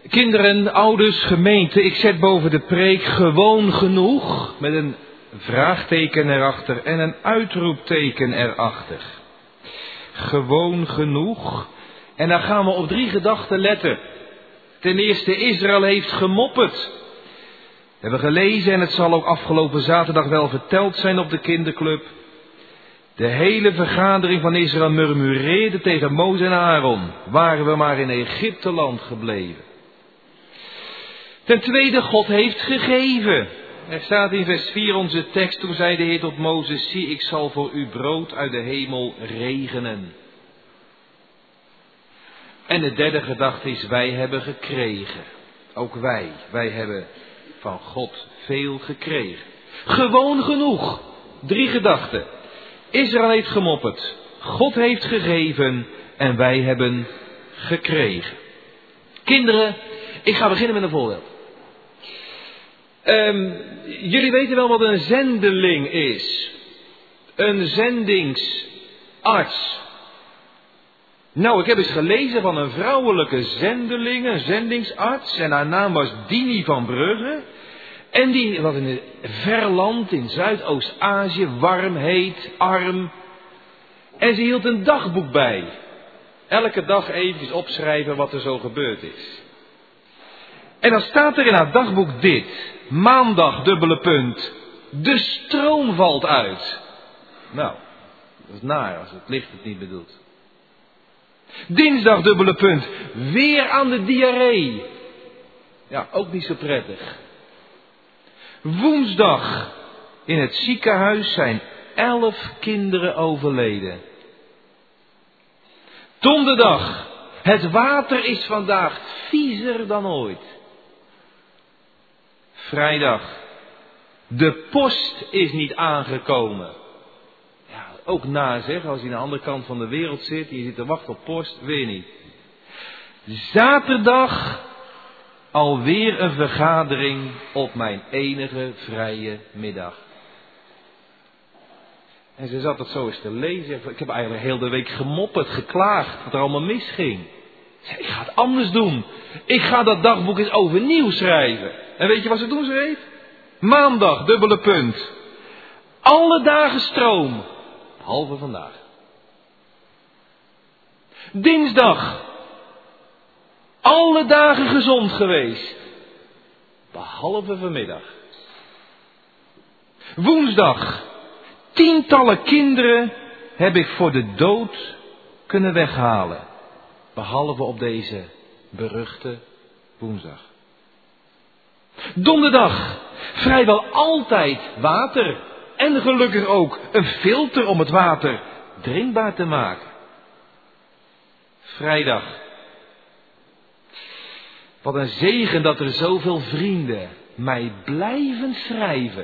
Kinderen, ouders, gemeente, ik zet boven de preek gewoon genoeg met een vraagteken erachter en een uitroepteken erachter. Gewoon genoeg. En daar gaan we op 3 gedachten letten. Ten eerste, Israël heeft gemopperd. We hebben gelezen en het zal ook afgelopen zaterdag wel verteld zijn op de kinderclub. De hele vergadering van Israël murmureerde tegen Mozes en Aaron. Waren we maar in Egypteland gebleven. Ten tweede, God heeft gegeven. Er staat in vers 4 onze tekst. Toen zei de Heer tot Mozes: zie, ik zal voor u brood uit de hemel regenen. En de derde gedachte is: wij hebben gekregen. Ook wij hebben van God veel gekregen. Gewoon genoeg. 3 gedachten. Israël heeft gemopperd. God heeft gegeven. En wij hebben gekregen. Kinderen, ik ga beginnen met een voorbeeld. Jullie weten wel wat een zendeling is. Een zendingsarts. Nou, ik heb eens gelezen van een vrouwelijke zendeling, een zendingsarts. En haar naam was Dini van Brugge. En die was in een ver land in Zuidoost-Azië, warm, heet, arm. En ze hield een dagboek bij. Elke dag eventjes opschrijven wat er zo gebeurd is. En dan staat er in haar dagboek dit. Maandag, dubbele punt. De stroom valt uit. Nou, dat is naar als het licht het niet bedoelt. Dinsdag, dubbele punt. Weer aan de diarree. Ja, ook niet zo prettig. Woensdag. In het ziekenhuis zijn 11 kinderen overleden. Donderdag. Het water is vandaag viezer dan ooit. Vrijdag. De post is niet aangekomen. Ja, ook na zeg, als je aan de andere kant van de wereld zit en je zit te wachten op post, weer niet. Zaterdag. Alweer een vergadering op mijn enige vrije middag. En ze zat het zo eens te lezen. Ik heb eigenlijk heel de week gemopperd, geklaagd, wat er allemaal misging. Ik ga het anders doen. Ik ga dat dagboek eens overnieuw schrijven. En weet je wat ze toen schreef? Maandag, dubbele punt. Alle dagen stroom. Behalve vandaag. Dinsdag. Alle dagen gezond geweest. Behalve vanmiddag. Woensdag. Tientallen kinderen heb ik voor de dood kunnen weghalen. Behalve op deze beruchte woensdag. Donderdag. Vrijwel altijd water. En gelukkig ook een filter om het water drinkbaar te maken. Vrijdag. Wat een zegen dat er zoveel vrienden mij blijven schrijven.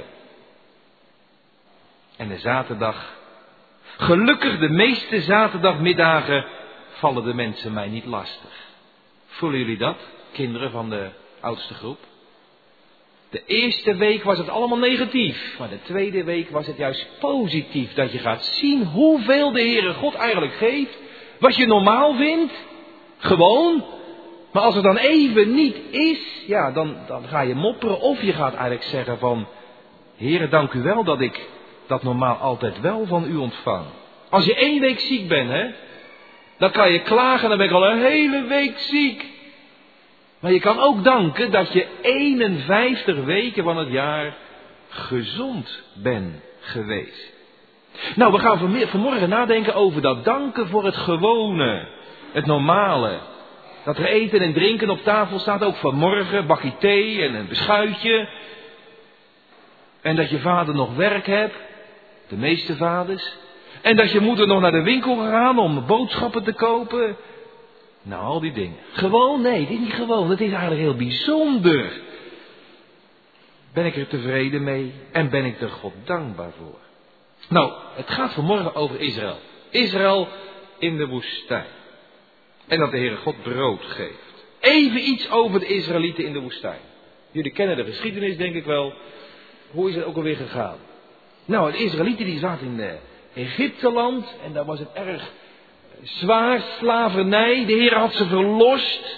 En de zaterdag. Gelukkig de meeste zaterdagmiddagen vallen de mensen mij niet lastig. Voelen jullie dat, kinderen van de oudste groep? De eerste week was het allemaal negatief. Maar de tweede week was het juist positief. Dat je gaat zien hoeveel de Heere God eigenlijk geeft. Wat je normaal vindt. Gewoon. Maar als het dan even niet is. Ja, dan ga je mopperen. Of je gaat eigenlijk zeggen van: Heere, dank u wel dat ik dat normaal altijd wel van u ontvang. Als je 1 week ziek bent, hè. Dan kan je klagen, dan ben ik al een hele week ziek. Maar je kan ook danken dat je 51 weken van het jaar gezond bent geweest. Nou, we gaan vanmorgen nadenken over dat danken voor het gewone. Het normale. Dat er eten en drinken op tafel staat, ook vanmorgen. Bakje thee en een beschuitje. En dat je vader nog werk hebt. De meeste vaders. En dat je moeder nog naar de winkel gaat om boodschappen te kopen. Nou, al die dingen. Gewoon? Nee, dit is niet gewoon. Het is eigenlijk heel bijzonder. Ben ik er tevreden mee? En ben ik er God dankbaar voor? Nou, het gaat vanmorgen over Israël. Israël in de woestijn. En dat de Heere God brood geeft. Even iets over de Israëlieten in de woestijn. Jullie kennen de geschiedenis, denk ik wel. Hoe is het ook alweer gegaan? Nou, de Israëlieten die zaten in Egypteland. En daar was het erg zwaar, slavernij. De Heer had ze verlost.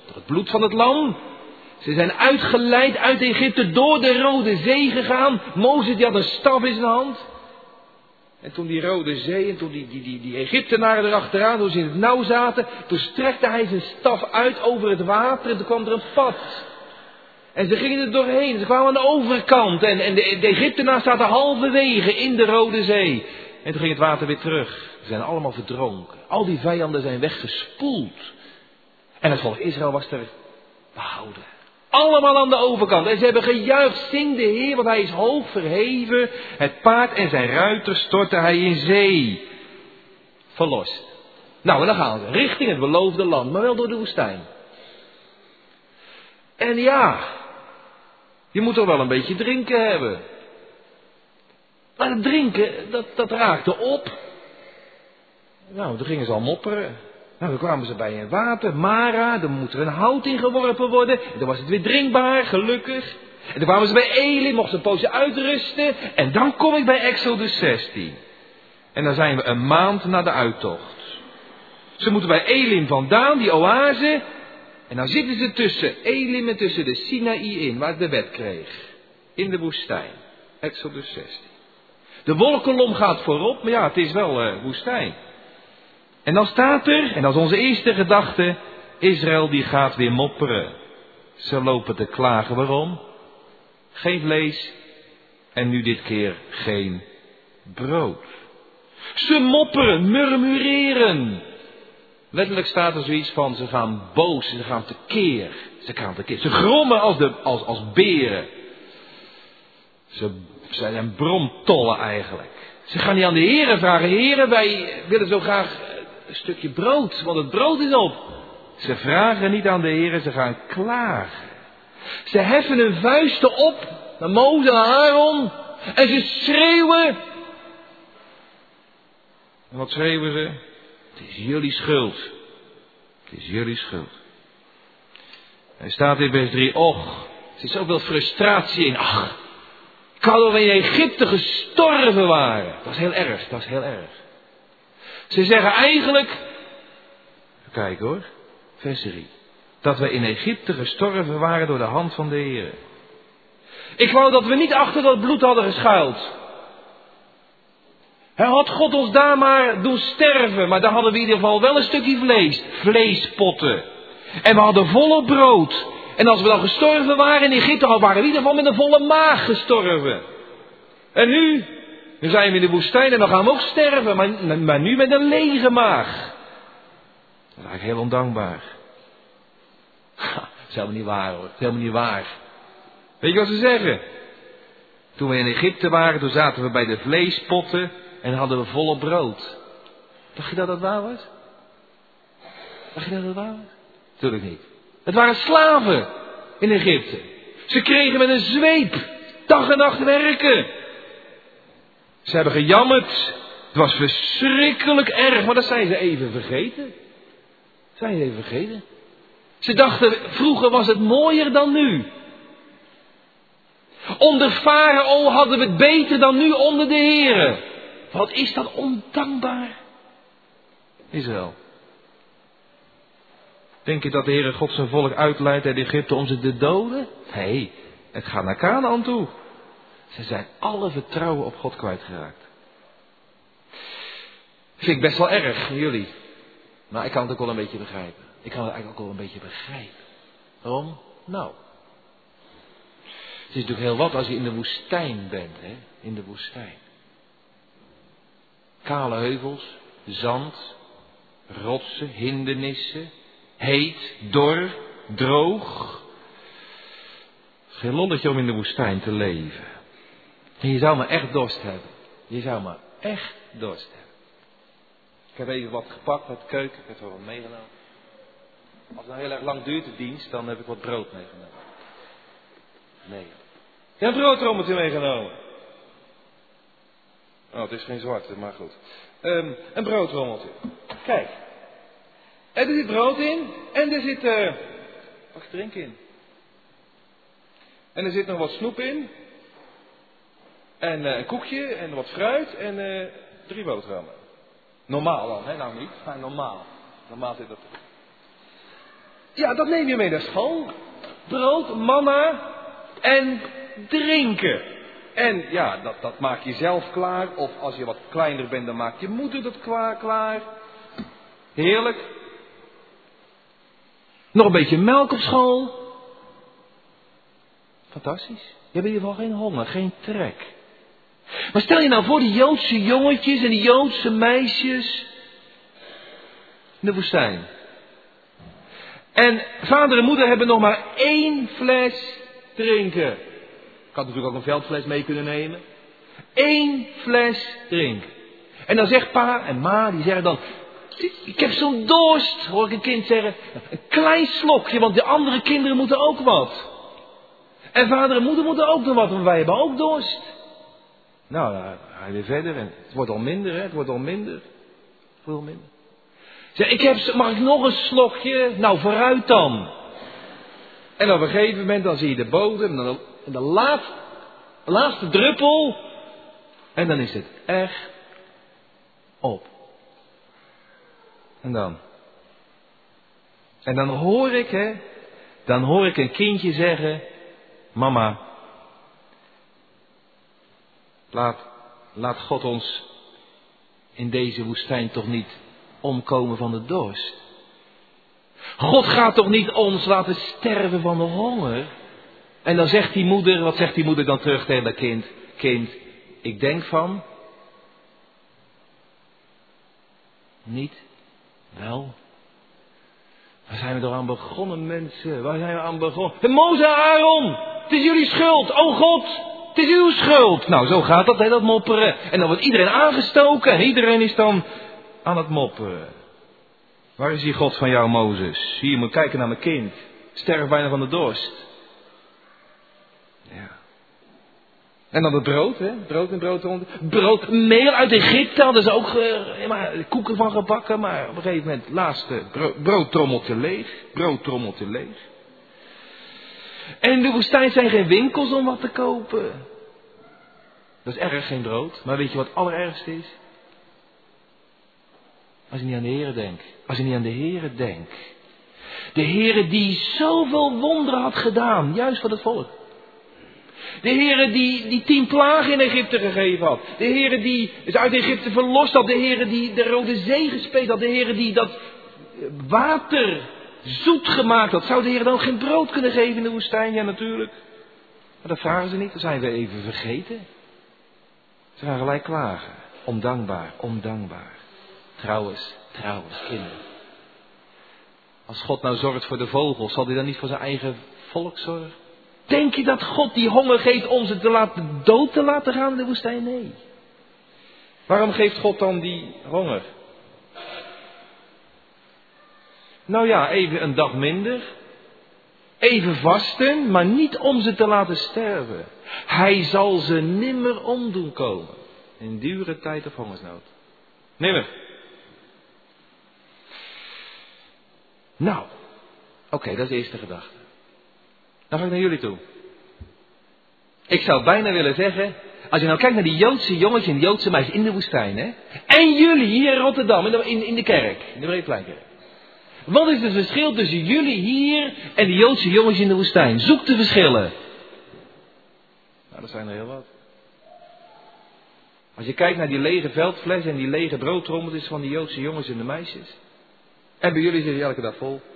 Door het bloed van het lam. Ze zijn uitgeleid uit Egypte, door de Rode Zee gegaan. Mozes die had een staf in zijn hand. En toen die Rode Zee en toen die Egyptenaren erachteraan, toen ze in het nauw zaten, toen strekte hij zijn staf uit over het water en toen kwam er een pad. En ze gingen er doorheen, ze kwamen aan de overkant en de Egyptenaren zaten halverwege in de Rode Zee. En toen ging het water weer terug. Ze zijn allemaal verdronken. Al die vijanden zijn weggespoeld. En het volk Israël was er behouden. Allemaal aan de overkant. En ze hebben gejuicht, zing de Heer, want hij is hoog verheven. Het paard en zijn ruiter stortte hij in zee. Verlost. Nou, en dan gaan ze richting het beloofde land, maar wel door de woestijn. En ja, je moet toch wel een beetje drinken hebben. Maar het drinken, dat raakte op. Nou, toen gingen ze al mopperen. Nou, dan kwamen ze bij een water, Mara, dan moet er een hout in geworpen worden. En dan was het weer drinkbaar, gelukkig. En dan kwamen ze bij Elim, mochten ze een poosje uitrusten. En dan kom ik bij Exodus 16. En dan zijn we een maand na de uittocht. Ze moeten bij Elim vandaan, die oase. En dan zitten ze tussen Elim en tussen de Sinaï in, waar ik de wet kreeg. In de woestijn. Exodus 16. De wolkolom gaat voorop, maar ja, het is wel woestijn. En dan staat er, en dat is onze eerste gedachte, Israël die gaat weer mopperen. Ze lopen te klagen, waarom? Geen vlees en nu dit keer geen brood. Ze mopperen, murmureren. Letterlijk staat er zoiets van, ze gaan boos, ze gaan tekeer. Ze grommen als beren. Ze zijn bromtollen eigenlijk. Ze gaan niet aan de heren vragen, heren, wij willen zo graag een stukje brood, want het brood is op. Ze vragen niet aan de heren, ze gaan klagen. Ze heffen hun vuisten op naar Mozes en Aaron en ze schreeuwen. En wat schreeuwen ze? Het is jullie schuld. Het is jullie schuld. Er staat in vers 3, och, er zit zoveel frustratie in. Ach, ik wou dat we in Egypte gestorven waren. Dat is heel erg, dat is heel erg. Ze zeggen eigenlijk, kijk hoor, vers 3. Dat we in Egypte gestorven waren door de hand van de Heer. Ik wou dat we niet achter dat bloed hadden geschuild. Had God ons daar maar doen sterven, maar daar hadden we in ieder geval wel een stukje vlees. Vleespotten. En we hadden volop brood. En als we dan gestorven waren in Egypte, waren we in ieder geval met een volle maag gestorven. En nu zijn we in de woestijn en dan gaan we ook sterven, maar nu met een lege maag. Dat is eigenlijk heel ondankbaar. Dat is helemaal niet waar hoor, dat is helemaal niet waar. Weet je wat ze zeggen? Toen we in Egypte waren, toen zaten we bij de vleespotten en hadden we volop brood. Dacht je dat dat waar was? Dacht je dat dat waar was? Natuurlijk niet. Het waren slaven in Egypte. Ze kregen met een zweep dag en nacht werken. Ze hebben gejammerd. Het was verschrikkelijk erg, maar dat zijn ze even vergeten. Zijn ze even vergeten. Ze dachten, vroeger was het mooier dan nu. Onder Farao hadden we het beter dan nu onder de Here. Wat is dat ondankbaar? Israël. Denk je dat de Heere God zijn volk uitleidt uit Egypte om ze te doden? Nee, het gaat naar Kanaan toe. Ze zijn alle vertrouwen op God kwijtgeraakt. Vind ik best wel erg, jullie. Maar ik kan het ook wel een beetje begrijpen. Ik kan het eigenlijk ook wel een beetje begrijpen. Waarom? Nou. Het is natuurlijk heel wat als je in de woestijn bent, hè? In de woestijn. Kale heuvels, zand, rotsen, hindernissen, heet, dor, droog. Geen lolletje om in de woestijn te leven. En je zou maar echt dorst hebben. Je zou maar echt dorst hebben. Ik heb even wat gepakt uit de keuken. Ik heb er wat meegenomen. Als het nou heel erg lang duurt de dienst, dan heb ik wat brood meegenomen. Nee. Ik heb een broodrommeltje meegenomen. Oh, het is geen zwarte, maar goed. Een broodrommeltje. Kijk. Er zit brood in. En er zit wat drink in. En er zit nog wat snoep in. En een koekje. En wat fruit. En 3 boterhammen. Normaal dan, hè? Nou niet. Maar normaal. Normaal zit dat er. Ja, dat neem je mee naar school. Brood, manna en drinken. En ja, dat maak je zelf klaar. Of als je wat kleiner bent, dan maakt je moeder dat klaar. Heerlijk. Nog een beetje melk op school. Fantastisch. Je hebt in ieder geval geen honger, geen trek. Maar stel je nou voor die Joodse jongetjes en die Joodse meisjes in de woestijn. En vader en moeder hebben nog maar 1 fles drinken. Ik had natuurlijk ook een veldfles mee kunnen nemen. 1 fles drinken. En dan zegt pa en ma, die zeggen dan, ik heb zo'n dorst, hoor ik een kind zeggen. Een klein slokje, want de andere kinderen moeten ook wat. En vader en moeder moeten ook nog wat, want wij hebben ook dorst. Nou, dan ga je weer verder en het wordt al minder, hè? Het wordt al minder. Veel minder. Zeg, mag ik nog een slokje? Nou, vooruit dan. En op een gegeven moment dan zie je de bodem en de laatste druppel. En dan is het echt op. En dan hoor ik, een kindje zeggen, mama, laat God ons in deze woestijn toch niet omkomen van de dorst. God gaat toch niet ons laten sterven van de honger. En dan zegt die moeder, wat zegt die moeder dan terug tegen dat kind? Kind, ik denk van, niet, wel. Waar zijn we er aan begonnen, mensen? Waar zijn we aan begonnen? Mozes en Aaron, het is jullie schuld. Oh God, het is uw schuld. Nou, zo gaat dat, hè, dat mopperen. En dan wordt iedereen aangestoken en iedereen is dan aan het mopperen. Waar is die God van jou, Mozes? Hier, moet kijken naar mijn kind. Sterft bijna van de dorst. Ja. En dan het brood, hè? Brood, meel uit Egypte hadden ze ook koeken van gebakken. Maar op een gegeven moment, laatste, broodtrommeltje leeg. En in de woestijn zijn geen winkels om wat te kopen. Dat is erg, geen brood. Maar weet je wat het allerergste is? Als je niet aan de Heere denkt. De Heere die zoveel wonderen had gedaan, juist voor het volk. De Heere die 10 plagen in Egypte gegeven had. De Heere die is uit Egypte verlost had. De Heere die de Rode Zee gespeeld had. De Heere die dat water zoet gemaakt had. Zou de Heere dan geen brood kunnen geven in de woestijn? Ja, natuurlijk. Maar dat vragen ze niet. Dat zijn we even vergeten. Ze gaan gelijk klagen. Ondankbaar. Trouwens, kinderen. Als God nou zorgt voor de vogels, zal hij dan niet voor zijn eigen volk zorgen? Denk je dat God die honger geeft om ze dood te laten gaan in de woestijn? Nee. Waarom geeft God dan die honger? Nou ja, even een dag minder. Even vasten, maar niet om ze te laten sterven. Hij zal ze nimmer omdoen komen. In dure tijd of hongersnood. Nimmer. Nou, oké, dat is de eerste gedachte. Dan ga ik naar jullie toe. Ik zou bijna willen zeggen, als je nou kijkt naar die Joodse jongetjes en die Joodse meisjes in de woestijn, hè. En jullie hier in Rotterdam, in de kerk, in de Breedpleinkerk. Wat is het verschil tussen jullie hier en die Joodse jongetjes in de woestijn? Zoek de verschillen. Nou, dat zijn er heel wat. Als je kijkt naar die lege veldfles en die lege broodtrommeltjes van die Joodse jongens en de meisjes. En bij jullie zit je elke dag vol.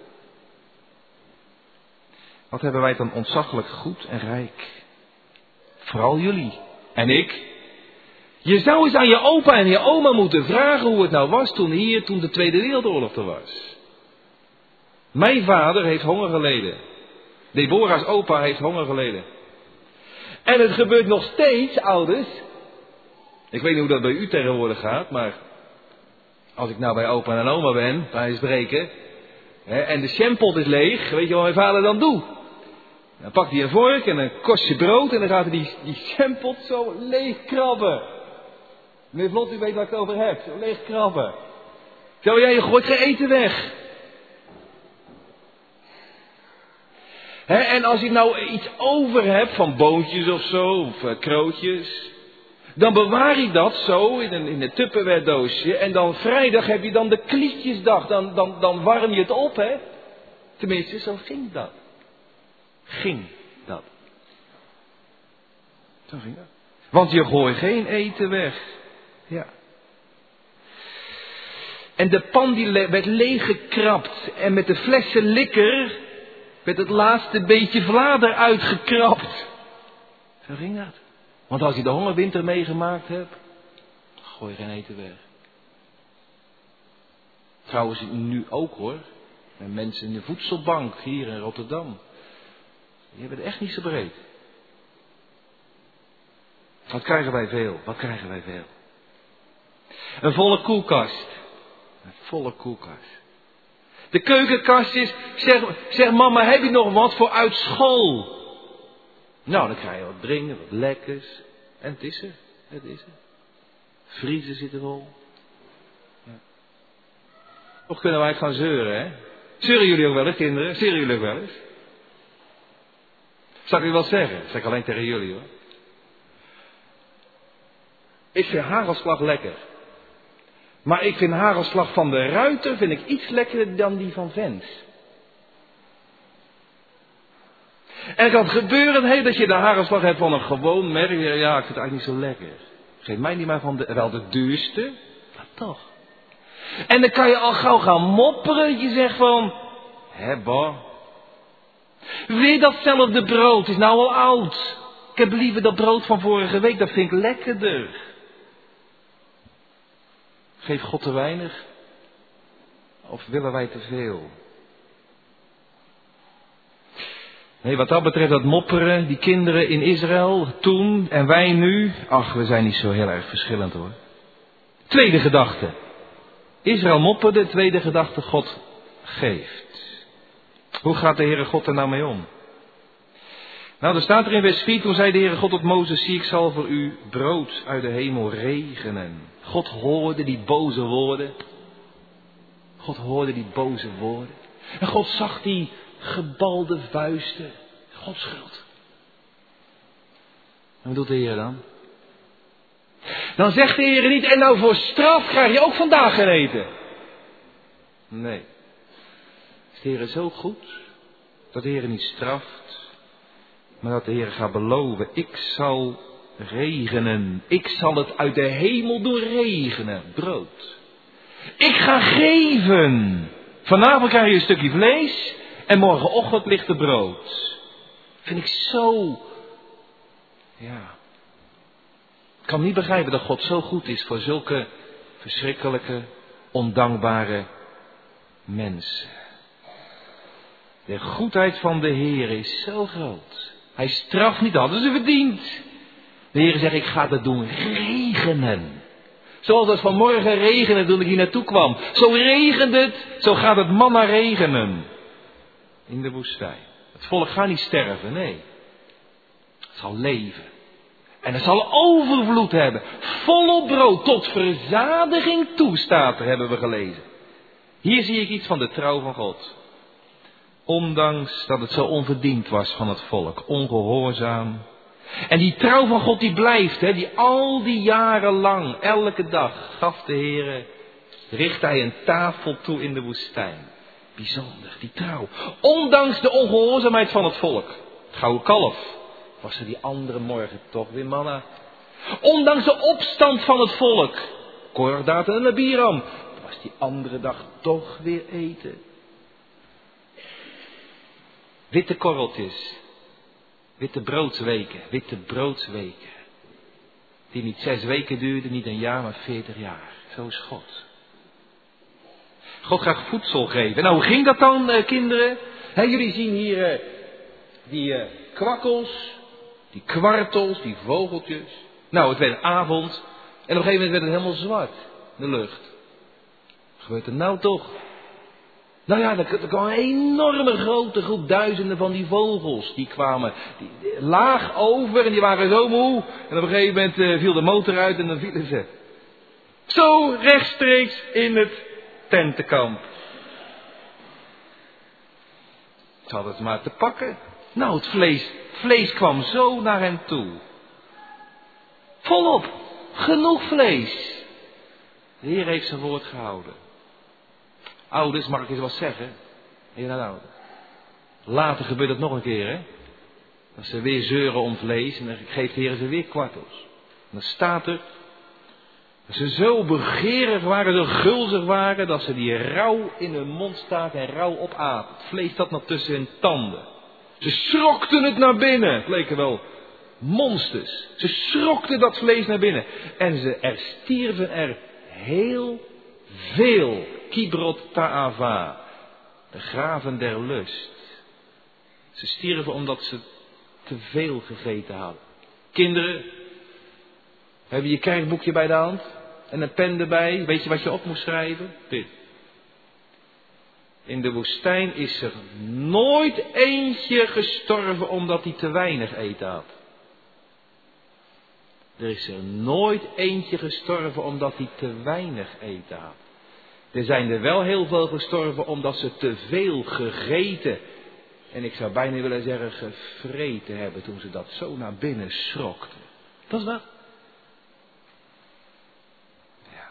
Wat hebben wij dan ontzaglijk goed en rijk. Vooral jullie en ik. Je zou eens aan je opa en je oma moeten vragen hoe het nou was toen de Tweede Wereldoorlog er was. Mijn vader heeft honger geleden. Deborah's opa heeft honger geleden. En het gebeurt nog steeds, ouders. Ik weet niet hoe dat bij u tegenwoordig gaat, maar als ik nou bij opa en oma ben, bij spreken, en de shampot is leeg, weet je wat mijn vader dan doet? Dan pakt hij een vork en een korstje brood en dan gaat hij die shampot zo leeg krabben. Meneer Vlot, u weet waar ik het over heb, zo leeg krabben. Zo, jij gooit geen eten weg. En als ik nou iets over heb van boontjes of zo, of krootjes, dan bewaar ik dat zo in een Tupperware doosje. En dan vrijdag heb je dan de klietjesdag. Dan warm je het op, hè. Tenminste, zo ging dat. Zo ging dat. Want je gooit geen eten weg. Ja. En de pan die werd leeggekrapt. En met de flessen likker werd het laatste beetje vlader uitgekrapt. Zo ging dat. Want als je de hongerwinter meegemaakt hebt, gooi je geen eten weg. Trouwens nu ook hoor. Met mensen in de voedselbank hier in Rotterdam. Die hebben het echt niet zo breed. Wat krijgen wij veel? Een volle koelkast. De keukenkastjes. Zeg mama, heb je nog wat voor uit school? Nou, dan krijg je wat drinken, wat lekkers. En het is er. Vriezen zitten vol. Ja. Toch kunnen wij gaan zeuren, hè? Zeuren jullie ook wel eens, kinderen? Zeuren jullie ook wel eens? Zal ik u wel zeggen? Dat zeg ik alleen tegen jullie, hoor. Ik vind hagelslag lekker. Maar ik vind hagelslag van de Ruiter iets lekkerder dan die van Vens. En het kan gebeuren dat je de hagelslag hebt van een gewoon merk. Ja, ik vind het eigenlijk niet zo lekker. Geef mij niet maar van wel de duurste. Maar toch. En dan kan je al gauw gaan mopperen. Je zegt van, bah. Weer datzelfde brood, is nou al oud. Ik heb liever dat brood van vorige week, dat vind ik lekkerder. Geeft God te weinig? Of willen wij te veel? Nee, wat dat betreft, dat mopperen, die kinderen in Israël toen en wij nu. Ach, we zijn niet zo heel erg verschillend hoor. Tweede gedachte. Israël mopperde, tweede gedachte, God geeft. Hoe gaat de Heere God er nou mee om? Nou, er staat er in vers 4, toen zei de Heere God tot Mozes, zie ik zal voor u brood uit de hemel regenen. God hoorde die boze woorden. En God zag die gebalde vuisten. God schuld. En wat doet de Heer dan? Dan zegt de Heer niet, en nou voor straf krijg je ook vandaag geen eten. Nee. Is de Heer zo goed dat de Heer niet straft, maar dat de Heer gaat beloven, ik zal regenen. Ik zal het uit de hemel doen regenen. Brood. Ik ga geven. Vanavond krijg je een stukje vlees en morgenochtend ligt er brood. Vind ik zo. Ja. Ik kan niet begrijpen dat God zo goed is voor zulke verschrikkelijke, ondankbare mensen. De goedheid van de Heer is zo groot. Hij straft niet, dat hadden ze verdiend. De Heer zegt, ik ga het doen regenen. Zoals het vanmorgen regende toen ik hier naartoe kwam. Zo regent het, zo gaat het manna regenen. In de woestijn. Het volk gaat niet sterven, nee. Het zal leven. En het zal overvloed hebben. Volop brood, tot verzadiging toe staat er, hebben we gelezen. Hier zie ik iets van de trouw van God. Ondanks dat het zo onverdiend was van het volk, ongehoorzaam. En die trouw van God die blijft, die al die jaren lang, elke dag, gaf de Heere, richt hij een tafel toe in de woestijn. Bijzonder, die trouw. Ondanks de ongehoorzaamheid van het volk. Het gouden kalf was er die andere morgen toch weer manna. Ondanks de opstand van het volk. Korach, Datan en Abiram. Was die andere dag toch weer eten. Witte korreltjes. Witte broodsweken. Die niet 6 weken duurden, niet een jaar, maar 40 jaar. Zo is God. God gaat voedsel geven. Nou, hoe ging dat dan, kinderen? Jullie zien hier die kwakkels, die kwartels, die vogeltjes. Nou, het werd avond. En op een gegeven moment werd het helemaal zwart, de lucht. Wat gebeurt er nou toch? Nou ja, er kwam een enorme grote groep, duizenden van die vogels. Die kwamen laag over en die waren zo moe. En op een gegeven moment viel de motor uit en dan vielen ze. Zo rechtstreeks in het tentenkamp. Ze hadden het maar te pakken. Nou, het vlees kwam zo naar hen toe. Volop, genoeg vlees. De Heer heeft zijn woord gehouden. Ouders, mag ik eens wat zeggen? Ja, nou, Later gebeurt het nog een keer, hè. Dat ze weer zeuren om vlees en dan geeft de Heer ze weer kwartels. En dan staat er dat ze zo begeerig waren, zo gulzig waren, dat ze die rauw in hun mond staken en rauw opaten. Het vlees zat nog tussen hun tanden. Ze schrokten het naar binnen. Het leken wel monsters. Ze schrokten dat vlees naar binnen. En er stierven er heel veel. Kibrot ta'ava. De graven der lust. Ze stierven omdat ze te veel gegeten hadden. Kinderen, heb je je kerkboekje bij de hand? En een pen erbij? Weet je wat je op moest schrijven? Dit. In de woestijn is er nooit eentje gestorven omdat hij te weinig eten had. Er is er nooit eentje gestorven omdat hij te weinig eten had. Er zijn er wel heel veel gestorven omdat ze te veel gegeten. En ik zou bijna willen zeggen gevreten hebben toen ze dat zo naar binnen schrokten. Dat is dat. Ja.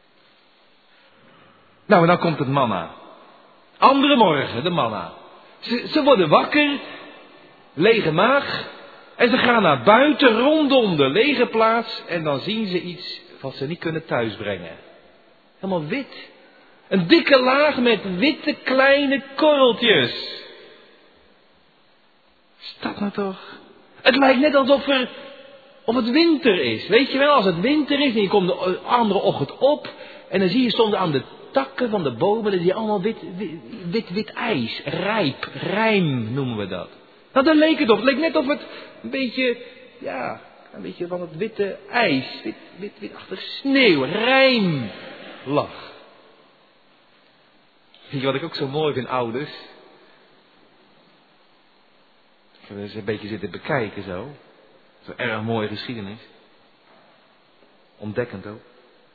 Nou, en dan komt het manna. Andere morgen, de manna. Ze worden wakker, lege maag. En ze gaan naar buiten rondom de lege plaats. En dan zien ze iets wat ze niet kunnen thuisbrengen. Helemaal wit. Een dikke laag met witte kleine korreltjes. Is dat nou toch? Het lijkt net alsof het winter is. Weet je wel, als het winter is en je komt de andere ochtend op. En dan zie je soms aan de takken van de bomen, dan zie je allemaal wit ijs. Rijm noemen we dat. Nou, daar leek het op. Het leek net of het een beetje van het witte ijs, witachtig sneeuw, rijm lag. Weet je wat ik ook zo mooi vind, ouders? Ik heb eens een beetje zitten bekijken zo. Zo'n erg mooie geschiedenis. Ontdekkend ook.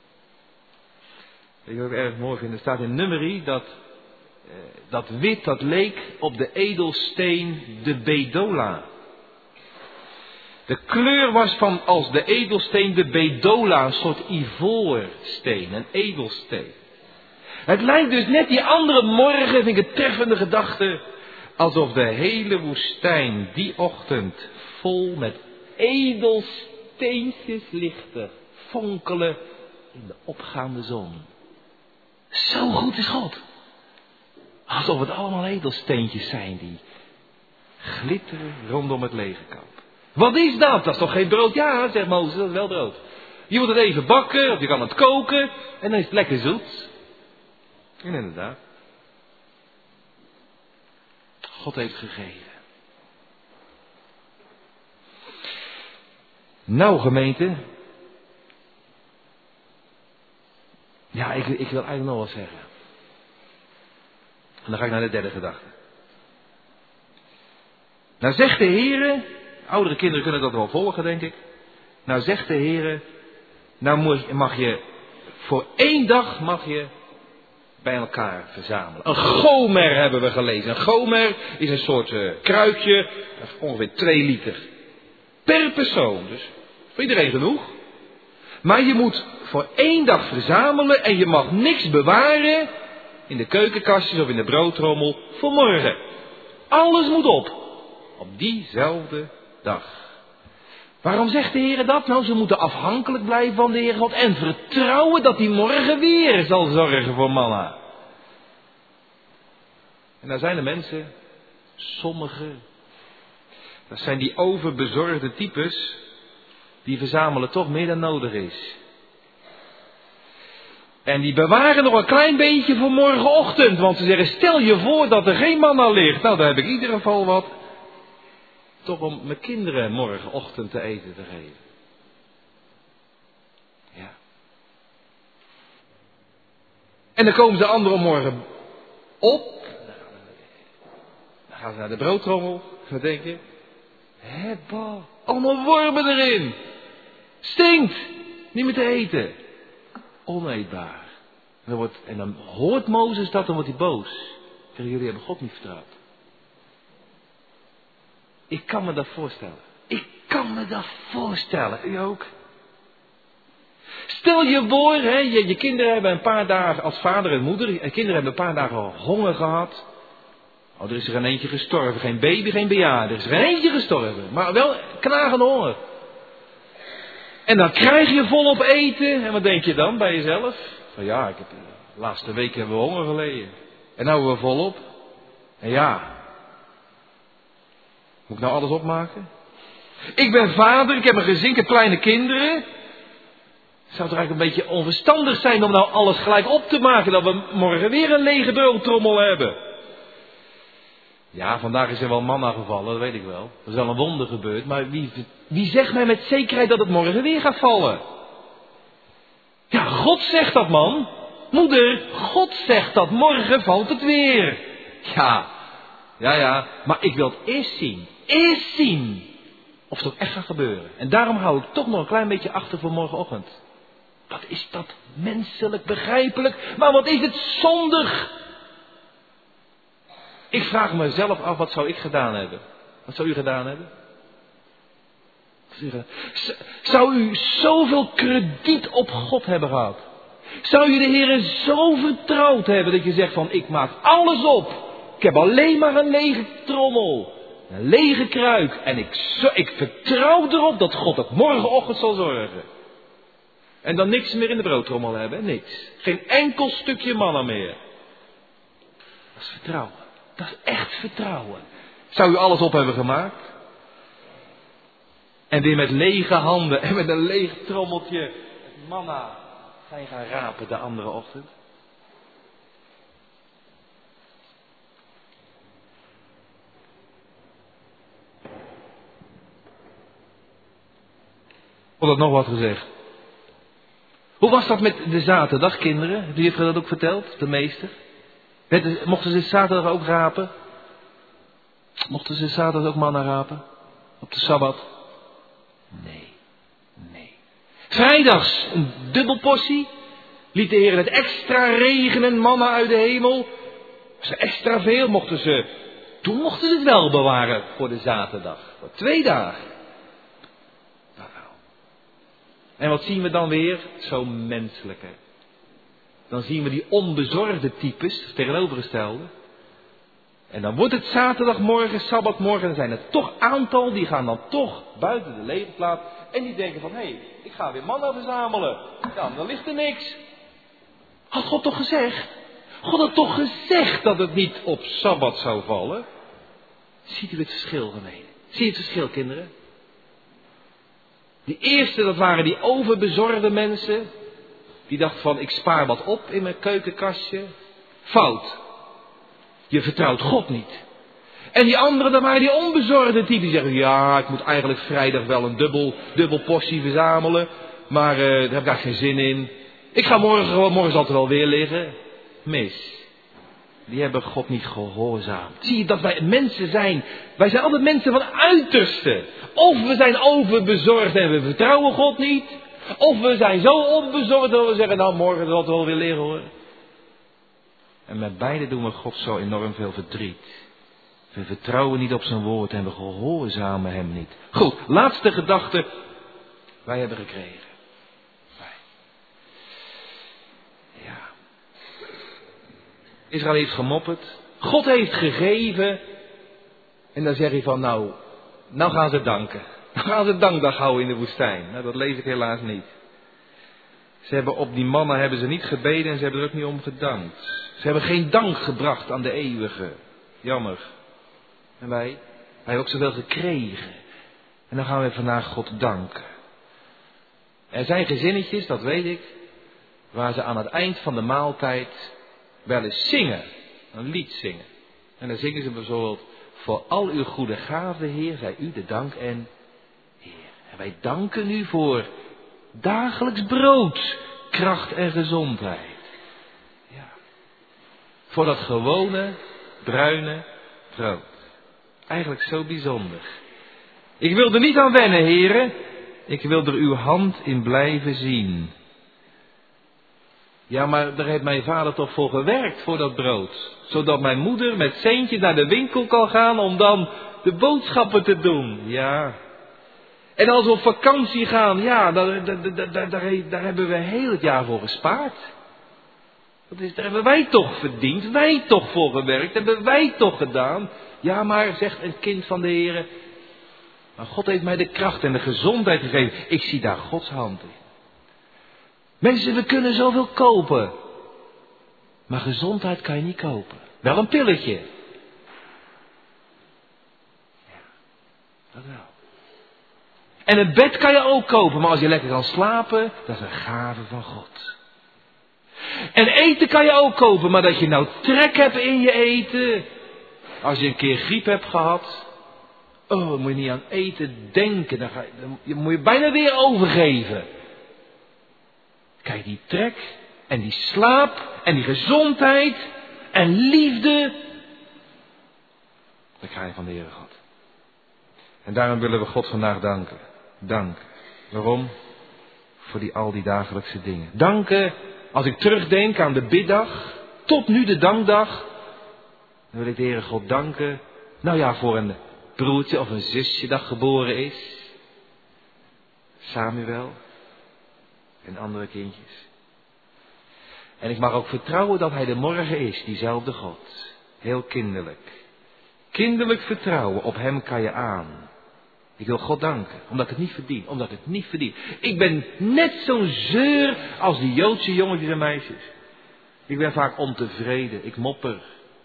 Weet je wat ik erg mooi vind? Er staat in Numeri dat wit dat leek op de edelsteen de bedola. De kleur was van als de edelsteen de bedola, een soort ivoorsteen, een edelsteen. Het lijkt dus net die andere morgen, vind ik het treffende gedachte, alsof de hele woestijn die ochtend vol met edelsteentjes lichtte, fonkelen in de opgaande zon. Zo goed is God. Alsof het allemaal edelsteentjes zijn die glitteren rondom het lege kamp. Wat is dat? Dat is toch geen brood? Ja, zegt Mozes, dat is wel brood. Je moet het even bakken, of je kan het koken, en dan is het lekker zoet. En inderdaad. God heeft gegeven. Nou, gemeente. Ja, ik wil eigenlijk nog wat zeggen. En dan ga ik naar de derde gedachte. Nou zegt de Heere, oudere kinderen kunnen dat wel volgen, denk ik. Nou zegt de Heere, nou mag je voor 1 dag bij elkaar verzamelen. Een gomer hebben we gelezen. Een gomer is een soort kruikje, ongeveer 2 liter. Per persoon, dus voor iedereen genoeg. Maar je moet voor 1 dag verzamelen en je mag niks bewaren in de keukenkastjes of in de broodtrommel voor morgen. Alles moet op diezelfde dag. Waarom zegt de Heer dat? Nou, ze moeten afhankelijk blijven van de Heer God en vertrouwen dat hij morgen weer zal zorgen voor manna. En daar zijn de mensen, sommigen, dat zijn die overbezorgde types, die verzamelen toch meer dan nodig is. En die bewaren nog een klein beetje voor morgenochtend, want ze zeggen, stel je voor dat er geen manna ligt. Nou, daar heb ik in ieder geval wat. Toch om mijn kinderen morgenochtend te eten te geven. Ja. En dan komen de anderen morgen op. Dan gaan ze naar de broodtrommel. Wat denk je? Hebba, allemaal wormen erin. Stinkt. Niet meer te eten. Oneetbaar. En dan hoort Mozes dat, dan wordt hij boos. Jullie hebben God niet vertrouwd. Ik kan me dat voorstellen. U ook? Stel je voor, je kinderen hebben een paar dagen, als vader en moeder, kinderen hebben een paar dagen honger gehad. Oh, er is er geen eentje gestorven. Geen baby, geen bejaarde. Er is er geen eentje gestorven. Maar wel knagende honger. En dan krijg je volop eten. En wat denk je dan bij jezelf? Van ja, de laatste week hebben we honger geleden. En nou hebben we volop. En ja. Moet ik nou alles opmaken? Ik ben vader, ik heb een gezin, ik heb kleine kinderen. Zou het eigenlijk een beetje onverstandig zijn om nou alles gelijk op te maken, dat we morgen weer een lege broodtrommel hebben? Ja, vandaag is er wel manna gevallen, dat weet ik wel. Er is wel een wonder gebeurd, maar wie zegt mij met zekerheid dat het morgen weer gaat vallen? Ja, God zegt dat, man. Moeder, God zegt dat, morgen valt het weer. Ja, maar ik wil het eerst zien of het ook echt gaat gebeuren. En daarom hou ik toch nog een klein beetje achter voor morgenochtend. Wat is dat menselijk begrijpelijk, maar wat is het zondig. Ik vraag mezelf af, wat zou ik gedaan hebben? Wat zou u gedaan hebben? Zou u zoveel krediet op God hebben gehad? Zou je de Heer zo vertrouwd hebben dat je zegt van, ik maak alles op. Ik heb alleen maar een lege trommel. Een lege kruik. En ik vertrouw erop dat God ook morgenochtend zal zorgen. En dan niks meer in de broodtrommel hebben. Niks. Geen enkel stukje manna meer. Dat is vertrouwen. Dat is echt vertrouwen. Zou u alles op hebben gemaakt? En weer met lege handen en met een leeg trommeltje manna zijn gaan rapen de andere ochtend? Wordt dat nog wat gezegd? Hoe was dat met de zaterdag, kinderen? Heeft de juffrouw dat ook verteld, de meester? Mochten ze zaterdag ook rapen? Mochten ze zaterdag ook manna rapen? Op de Sabbat? Nee. Vrijdags een dubbelportie. Liet de Heer het extra regenen, manna uit de hemel. Was er extra veel, toen mochten ze het wel bewaren voor de zaterdag. Voor 2 dagen. Nou. En wat zien we dan weer? Zo menselijk, hè. Dan zien we die onbezorgde types, tegenovergestelde. En dan wordt het zaterdagmorgen, sabbatmorgen, dan zijn er toch aantal, die gaan dan toch buiten de legerplaats. En die denken van, hé, ik ga weer manna verzamelen. Ja, dan ligt er niks. Had God toch gezegd? God had toch gezegd dat het niet op sabbat zou vallen? Ziet u het verschil, gemeente? Zie je het verschil, kinderen? Die eerste, dat waren die overbezorgde mensen. Die dachten van, ik spaar wat op in mijn keukenkastje. Fout. Je vertrouwt God niet. En die anderen, dat waren die onbezorgde typen. Die zeggen, ja, ik moet eigenlijk vrijdag wel een dubbel portie verzamelen. Maar daar heb ik eigenlijk geen zin in. Ik ga morgen zal het er wel weer liggen. Mis. Die hebben God niet gehoorzaamd. Zie je dat wij mensen zijn. Wij zijn altijd mensen van uiterste. Of we zijn overbezorgd en we vertrouwen God niet. Of we zijn zo onbezorgd dat we zeggen, nou morgen zal het wel weer liggen hoor. En met beide doen we God zo enorm veel verdriet. We vertrouwen niet op zijn woord en we gehoorzamen hem niet. Goed, laatste gedachte. Wij hebben gekregen. Ja. Israël heeft gemopperd. God heeft gegeven. En dan zeg je van nou gaan ze danken. Dan gaan ze dankdag houden in de woestijn. Nou, dat lees ik helaas niet. Ze hebben op die mannen hebben ze niet gebeden en ze hebben er ook niet om gedankt. Ze hebben geen dank gebracht aan de eeuwige. Jammer. En wij hebben ook zoveel gekregen. En dan gaan we vandaag God danken. Er zijn gezinnetjes, dat weet ik, waar ze aan het eind van de maaltijd wel eens zingen. Een lied zingen. En dan zingen ze bijvoorbeeld, voor al uw goede gaven, Heer, zij u de dank en Heer. En wij danken u voor dagelijks brood, kracht en gezondheid. Ja. Voor dat gewone, bruine brood. Eigenlijk zo bijzonder. Ik wil er niet aan wennen, heren. Ik wil er uw hand in blijven zien. Ja, maar daar heeft mijn vader toch voor gewerkt, voor dat brood. Zodat mijn moeder met Seentje naar de winkel kan gaan om dan de boodschappen te doen. Ja. En als we op vakantie gaan, ja, daar hebben we heel het jaar voor gespaard. Daar hebben wij toch verdiend, wij toch voor gewerkt, hebben wij toch gedaan. Ja, maar, zegt een kind van de Heere, maar God heeft mij de kracht en de gezondheid gegeven. Ik zie daar Gods hand in. Mensen, we kunnen zoveel kopen. Maar gezondheid kan je niet kopen. Wel een pilletje. Ja, dat wel. En een bed kan je ook kopen, maar als je lekker kan slapen, dat is een gave van God. En eten kan je ook kopen, maar dat je nou trek hebt in je eten. Als je een keer griep hebt gehad, dan moet je niet aan eten denken. Dan moet je bijna weer overgeven. Kijk, die trek en die slaap en die gezondheid en liefde. Dat krijg je van de Heere God. En daarom willen we God vandaag danken. Danken. Waarom? Voor al die dagelijkse dingen. Danken, als ik terugdenk aan de biddag, tot nu de dankdag. Dan wil ik de Heere God danken. Nou ja, voor een broertje of een zusje dat geboren is. Samuel. En andere kindjes. En ik mag ook vertrouwen dat hij de morgen is, diezelfde God. Heel kinderlijk. Kinderlijk vertrouwen, op hem kan je aan. Ik wil God danken, omdat ik het niet verdien. Omdat ik het niet verdien. Ik ben net zo'n zeur als die Joodse jongetjes en meisjes. Ik ben vaak ontevreden. Ik mopper.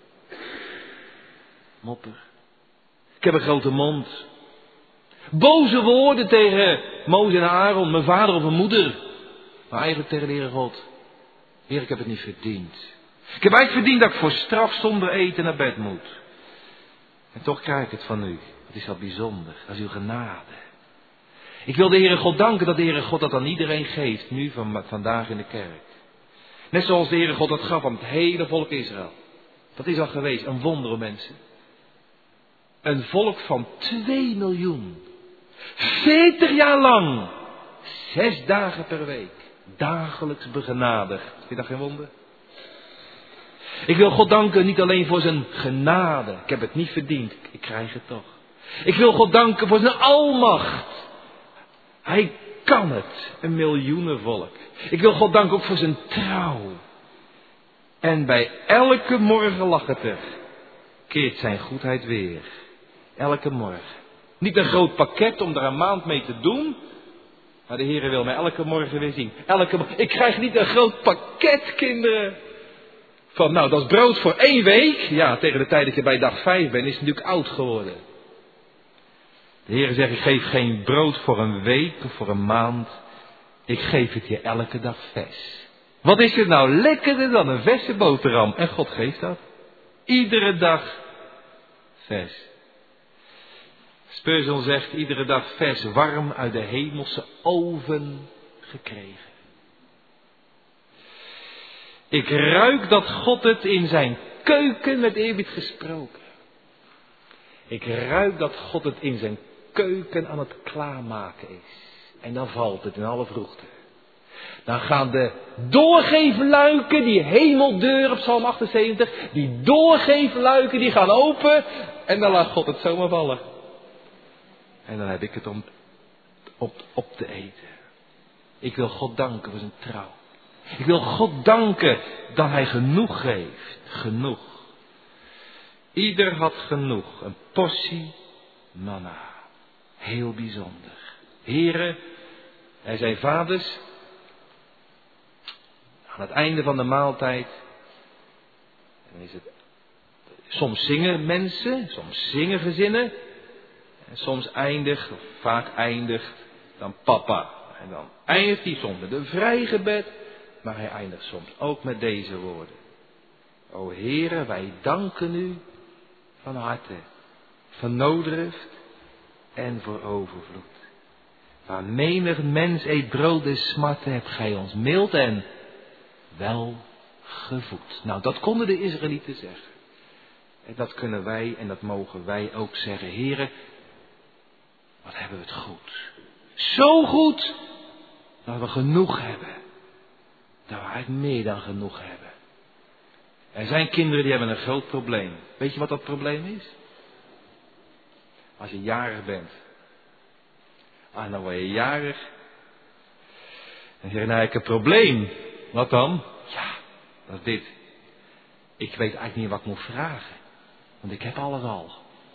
Ik heb een grote mond. Boze woorden tegen Mozes en Aaron, mijn vader of mijn moeder. Maar eigenlijk tegen de Heere God. Heer, ik heb het niet verdiend. Ik heb eigenlijk verdiend dat ik voor straf zonder eten naar bed moet. En toch krijg ik het van u. Dat is wel bijzonder. Dat is uw genade. Ik wil de Heere God danken dat de Heere God dat aan iedereen geeft. Nu vandaag in de kerk. Net zoals de Heere God dat gaf aan het hele volk Israël. Dat is al geweest. Een wonder, mensen. Een volk van 2 miljoen. 40 jaar lang. 6 dagen per week. Dagelijks begenadigd. Vind je dat geen wonder? Ik wil God danken niet alleen voor zijn genade. Ik heb het niet verdiend. Ik krijg het toch. Ik wil God danken voor zijn almacht. Hij kan het. Een miljoenenvolk. Ik wil God danken ook voor zijn trouw. En bij elke morgen lacht het er. Keert zijn goedheid weer. Elke morgen. Niet een groot pakket om daar een maand mee te doen. Maar de Heere wil mij elke morgen weer zien. Ik krijg niet een groot pakket, kinderen. Van nou, dat is brood voor 1 week. Ja, tegen de tijd dat je bij dag 5 bent, is het natuurlijk oud geworden. De Heere zegt, ik geef geen brood voor een week of voor een maand. Ik geef het je elke dag vers. Wat is het nou lekkerder dan een verse boterham? En God geeft dat. Iedere dag vers. Spurgeon zegt, iedere dag vers warm uit de hemelse oven gekregen. Ik ruik dat God het in zijn keuken met eerbied gesproken. Ik ruik dat God het in zijn keuken aan het klaarmaken is. En dan valt het in alle vroegte. Dan gaan de doorgeefluiken, die hemeldeur op Psalm 78, die doorgeefluiken die gaan open en dan laat God het zomaar vallen. En dan heb ik het om op te eten. Ik wil God danken voor zijn trouw. Ik wil God danken dat hij genoeg geeft. Genoeg. Ieder had genoeg. Een portie manna. Heel bijzonder. Heren, hij zei vaders, aan het einde van de maaltijd, dan is het, soms zingen mensen, soms zingen gezinnen, en soms vaak eindigt dan papa. En dan eindigt hij soms met een vrijgebed, maar hij eindigt soms ook met deze woorden. O Heere, wij danken u van harte, van noodrust en voor overvloed. Waar menig mens eet brood des smarten, hebt gij ons mild en wel gevoed. Nou, dat konden de Israëlieten zeggen. En dat kunnen wij en dat mogen wij ook zeggen. Heere, wat hebben we het goed. Zo goed dat we genoeg hebben. Dat we eigenlijk meer dan genoeg hebben. Er zijn kinderen die hebben een groot probleem. Weet je wat dat probleem is? Als je jarig bent. Dan word je jarig. En zeg je, nou ik heb een probleem. Wat dan? Ja, Dat is dit. Ik weet eigenlijk niet wat ik moet vragen. Want ik heb alles al.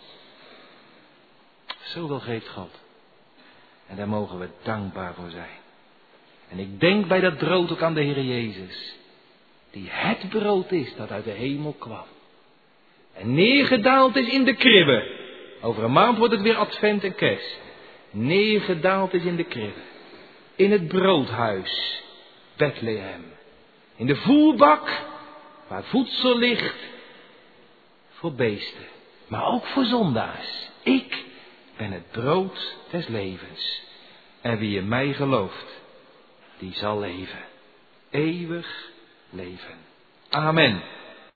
Zoveel geeft God. En daar mogen we dankbaar voor zijn. En ik denk bij dat brood ook aan de Heer Jezus. Die het brood is dat uit de hemel kwam. En neergedaald is in de kribbe. Over een maand wordt het weer advent en kerst. Neergedaald is in de kribbe. In het broodhuis. Bethlehem. In de voerbak. Waar voedsel ligt. Voor beesten. Maar ook voor zondaars. Ik ben het brood des levens. En wie in mij gelooft. Die zal leven. Eeuwig leven. Amen.